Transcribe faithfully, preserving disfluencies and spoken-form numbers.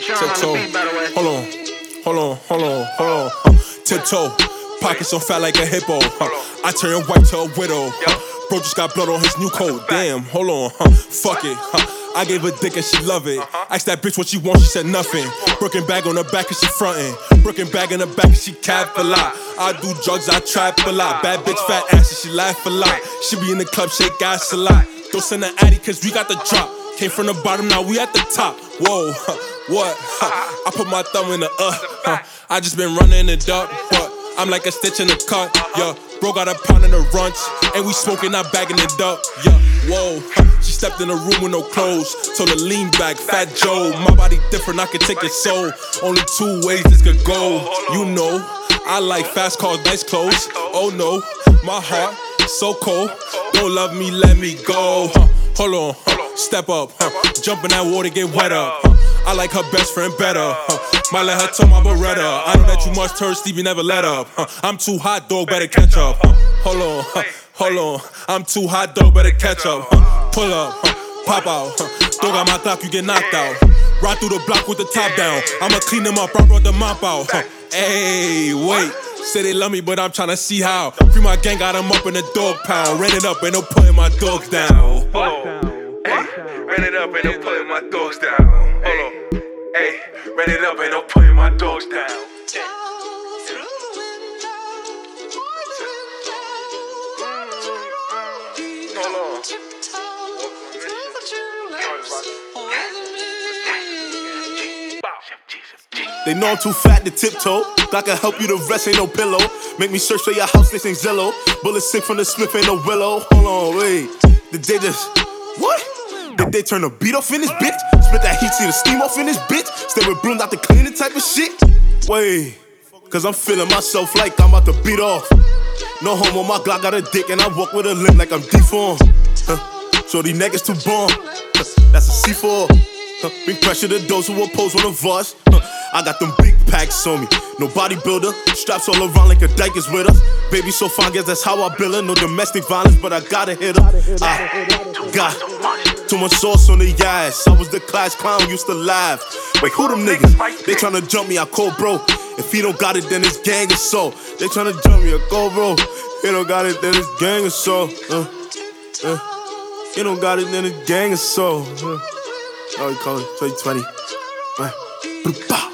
Tiptoe. Hold on, hold on, hold on, hold on. Uh, tiptoe. Pockets so fat like a hippo. Uh, I turn white to a widow. Uh, bro just got blood on his new coat. Damn, hold on. Uh, fuck it. Uh, I gave her dick and she love it. Asked that bitch what she want, she said nothing. Brooklyn bag on her back and she frontin'. Brooklyn bag in her back and she cap a lot. I do drugs, I trap a lot. Bad bitch, fat ass and she laugh a lot. She be in the club, shake ass a lot. Don't send an addy cause we got the drop. Came from the bottom, now we at the top. Whoa, huh, what? Huh, I put my thumb in the uh. Huh, I just been running it up. What? I'm like a stitch in the cut. Yeah, bro got a pound in the runch, and we smoking, not bagging it up. Yeah, whoa. Huh, she stepped in the room with no clothes, told her lean back, Fat Joe. My body different, I can take it so. Only two ways this could go. You know, I like fast cars, nice clothes. Oh no, my heart so cold. Don't love me, let me go. Huh, hold on. Huh, step up, huh. Jump in that water, get wet up. Huh. I like her best friend better. Huh. Might let her tell my Beretta. I know that you must turn Stevie, never let up. Huh. I'm too hot, dog, better catch up. Huh. Hold on, huh. hold on. I'm too hot, dog, better catch up. Huh. Pull up, huh. pop out. Huh. Dog on my clock, you get knocked out. Ride through the block with the top down. I'ma clean them up, I brought the mop out. Huh. Hey, wait. Say they love me, but I'm tryna see how. Free my gang, got them up in the dog pound. Ran it up, ain't no putting my dogs down. Hey, ran it up, ain't no putting my dogs down. Hold on. Hey, ran it up, ain't no putting my dogs down. Hold on. They know I'm too fat to tiptoe. I can help you, the rest ain't no pillow. Make me search for your house, this ain't Zillow. Bullet sick from the Smith, ain't no Willow. Hold on, wait. Did they just, what? Did they turn the beat off in this bitch? Spit that heat, see the steam off in this bitch? Stay with broom, not the cleaning type of shit? Wait, cause I'm feeling myself like I'm about to beat off. No homo, my Glock got a dick and I walk with a limp like I'm deformed. Huh. So these niggas too bomb. Huh. That's a C four. Huh. Bring pressure to those who oppose one of us. Huh. I got them big packs on me, no bodybuilder. Straps all around like a dyke is with us. Baby so fine, guess that's how I bill her. No domestic violence, but I gotta hit her. I got too much sauce on the ass. I was the class clown, used to laugh. Wait, who them niggas? They tryna jump me, I call bro. If he don't got it, then it's gang assault. They tryna jump me, I call bro. He don't got it, then it's gang assault. Uh, uh. He don't got it, then it's gang assault. Uh. Oh, you call it twenty twenty. Uh.